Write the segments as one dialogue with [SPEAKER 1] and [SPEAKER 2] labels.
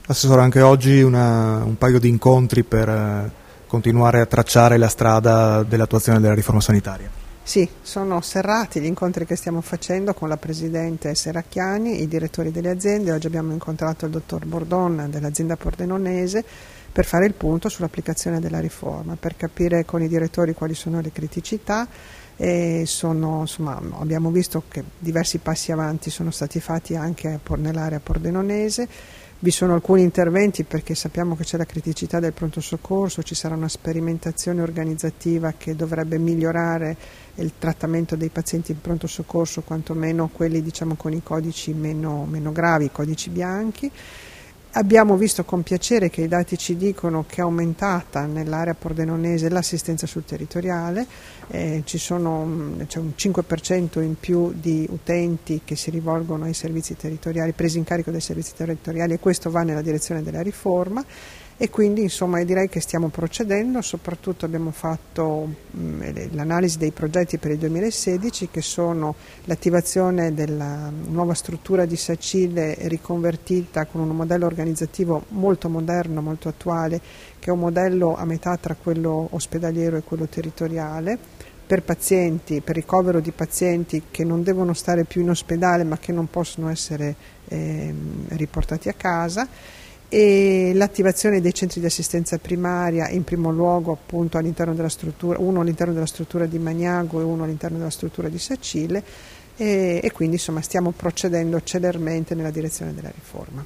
[SPEAKER 1] Assessore, anche oggi un paio di incontri per continuare a tracciare la strada dell'attuazione della riforma sanitaria.
[SPEAKER 2] Sì, sono serrati gli incontri che stiamo facendo con la Presidente Serracchiani, i direttori delle aziende. Oggi abbiamo incontrato il dottor Bordon dell'azienda pordenonese per fare il punto sull'applicazione della riforma, per capire con i direttori quali sono le criticità. Abbiamo visto che diversi passi avanti sono stati fatti anche nell'area pordenonese. Vi sono alcuni interventi perché sappiamo che c'è la criticità del pronto soccorso, ci sarà una sperimentazione organizzativa che dovrebbe migliorare il trattamento dei pazienti in pronto soccorso, quantomeno quelli con i codici meno gravi, i codici bianchi. Abbiamo visto con piacere che i dati ci dicono che è aumentata nell'area pordenonese l'assistenza sul territoriale, c'è un 5% in più di utenti che si rivolgono ai servizi territoriali, presi in carico dai servizi territoriali, e questo va nella direzione della riforma. E quindi direi che stiamo procedendo, soprattutto abbiamo fatto l'analisi dei progetti per il 2016, che sono l'attivazione della nuova struttura di Sacile riconvertita con un modello organizzativo molto moderno, molto attuale, che è un modello a metà tra quello ospedaliero e quello territoriale, per ricovero di pazienti che non devono stare più in ospedale ma che non possono essere riportati a casa, e l'attivazione dei centri di assistenza primaria, in primo luogo appunto all'interno della struttura, uno all'interno della struttura di Magnago e uno all'interno della struttura di Sacile, e quindi stiamo procedendo celermente nella direzione della riforma.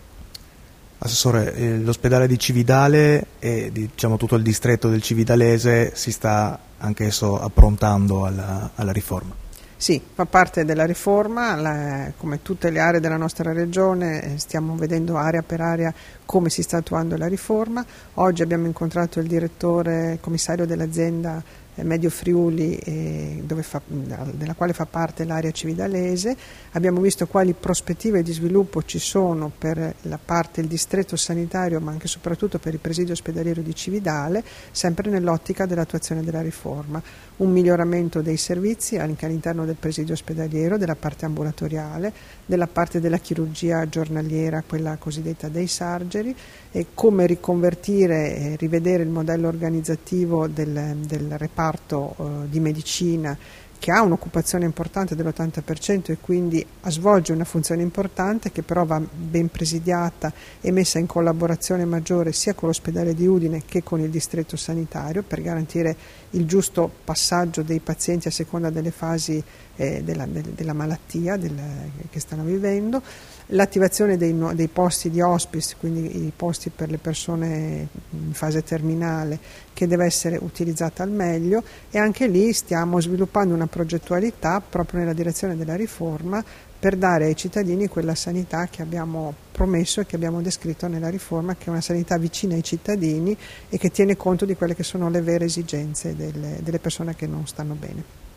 [SPEAKER 1] Assessore, l'ospedale di Cividale e tutto il distretto del Cividalese si sta anch'esso approntando alla riforma?
[SPEAKER 2] Sì, fa parte della riforma, come tutte le aree della nostra regione stiamo vedendo area per area come si sta attuando la riforma. Oggi abbiamo incontrato il commissario dell'azienda Medio Friuli, della quale fa parte l'area cividalese. Abbiamo visto quali prospettive di sviluppo ci sono per il distretto sanitario, ma anche e soprattutto per il presidio ospedaliero di Cividale, sempre nell'ottica dell'attuazione della riforma. Un miglioramento dei servizi anche all'interno del presidio ospedaliero, della parte ambulatoriale, della parte della chirurgia giornaliera, quella cosiddetta day surgery, e come riconvertire e rivedere il modello organizzativo del reparto di medicina, che ha un'occupazione importante dell'80% e quindi svolge una funzione importante, che però va ben presidiata e messa in collaborazione maggiore sia con l'ospedale di Udine che con il distretto sanitario, per garantire il giusto passaggio dei pazienti a seconda delle fasi della malattia che stanno vivendo. L'attivazione dei posti di hospice, quindi i posti per le persone in fase terminale, che deve essere utilizzata al meglio, e anche lì stiamo sviluppando una progettualità proprio nella direzione della riforma per dare ai cittadini quella sanità che abbiamo promesso e che abbiamo descritto nella riforma, che è una sanità vicina ai cittadini e che tiene conto di quelle che sono le vere esigenze delle persone che non stanno bene.